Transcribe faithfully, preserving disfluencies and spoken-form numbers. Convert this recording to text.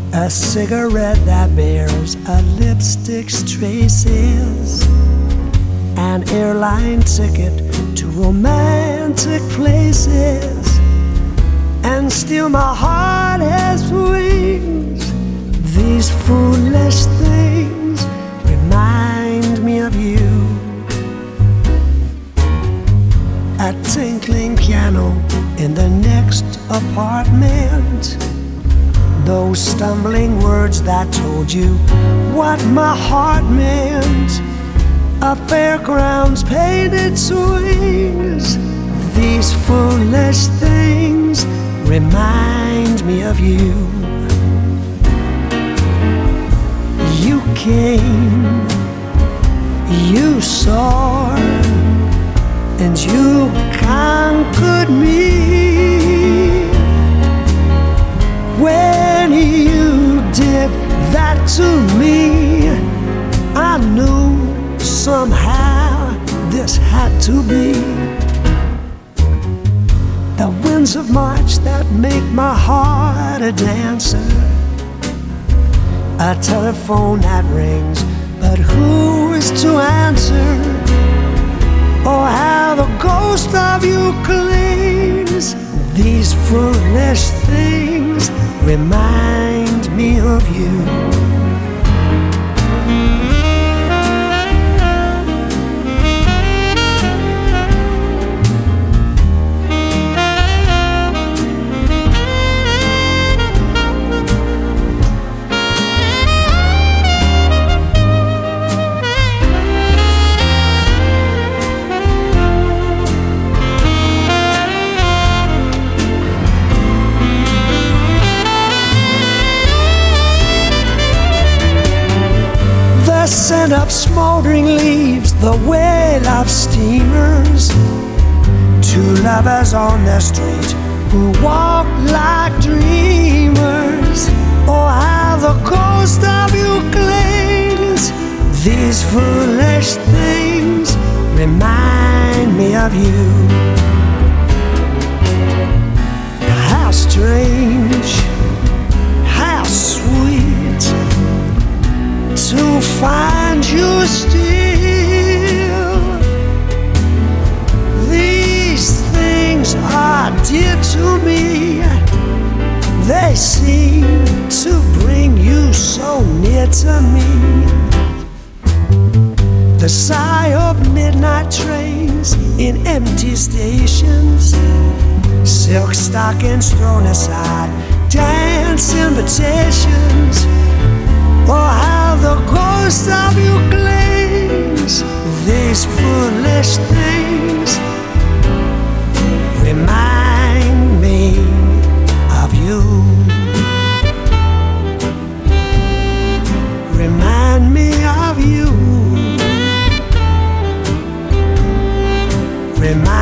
A cigarette that bears a lipstick's traces, an airline ticket to romantic places, and still my heart has wings. These foolish things remind me of you. A tinkling piano in the next apartment, those stumbling words that told you what my heart meant. A fairground's painted swings. These foolish things remind me of you. You came, you saw, and you conquered me. When you did that to me, I knew somehow this had to be. The winds of March that make my heart a dancer, a telephone that rings, but who is to answer? Oh, how the ghost of you clings. These foolish things remind me of you. Scent of smoldering leaves, the wail of steamers, two lovers on the street who walk like dreamers. Oh, how the ghost of you clings. These foolish things remind me of you. How strange, how sweet to find you still. These things are dear to me. They seem to bring you so near to me. The sigh of midnight trains in empty stations, silk stockings thrown aside, dance invitations. Oh, how the ghost of you clings. These foolish things remind me of you. Remind me of you. Remind